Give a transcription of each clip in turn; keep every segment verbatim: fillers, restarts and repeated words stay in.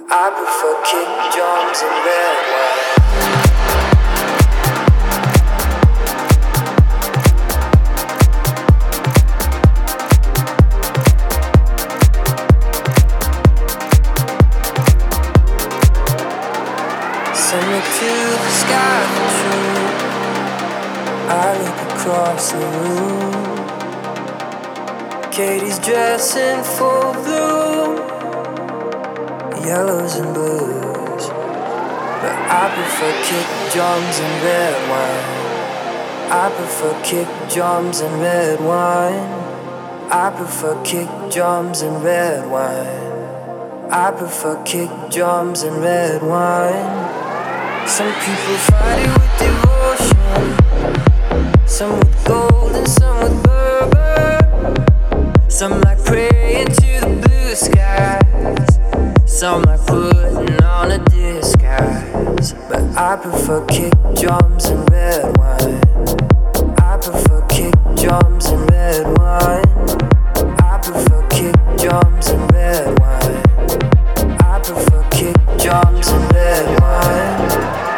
I prefer kick drums and red wine. Send me to the sky for true. I look across the room. Katie's dressing full blue, yellows and blues. But I prefer kick drums and red wine. I prefer kick drums and red wine. I prefer kick drums and red wine. I prefer kick drums and red wine. Some people fight it with devotion, some with gold and some with bourbon. Some like praying to the blue skies, some like putting on a disguise. But I prefer kick drums and red wine. I prefer kick drums and red wine. I prefer kick drums and red wine. I prefer kick drums and red wine.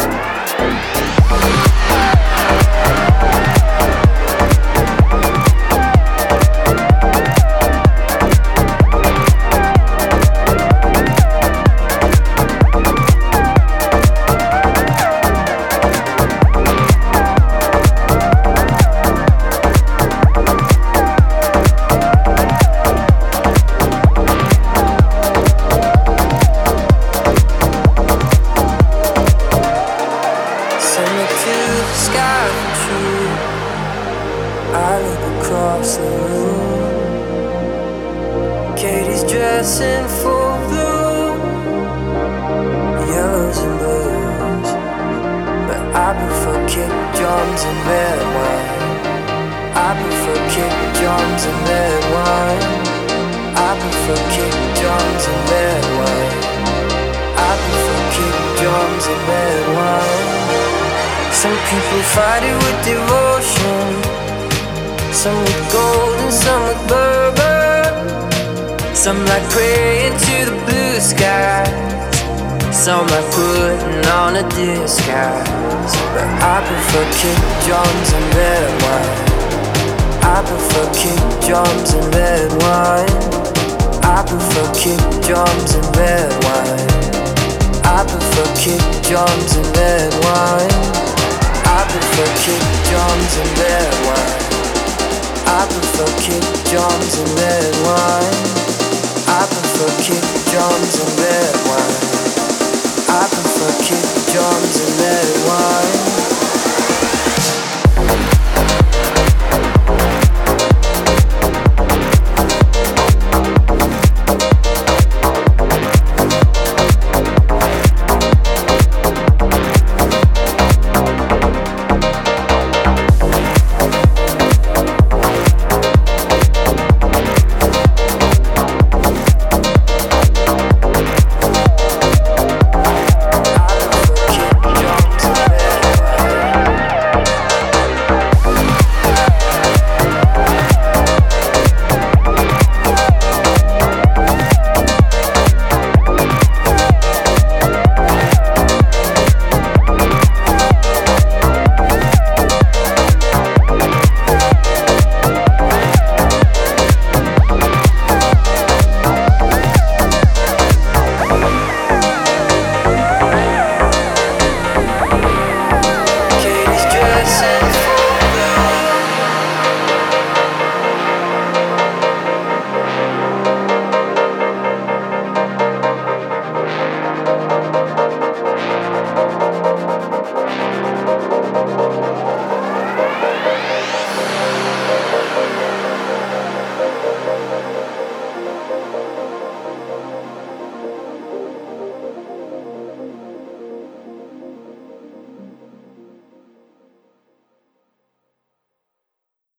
Dressing full blue, yellows and blues. But I prefer kick drums and red wine. I prefer kick drums and red wine. I prefer kick drums and red wine. I prefer kick drums and red wine. Some people fight it with devotion, some with gold and some with bourbon. Some like praying to the blue skies, some like putting on a disguise. But I prefer kick drums and red wine. I prefer kick drums and red wine. I prefer kick drums and red wine. I prefer kick drums and red wine. I prefer kick drums and red wine. I prefer kick drums and red wine. I prefer kick drums and red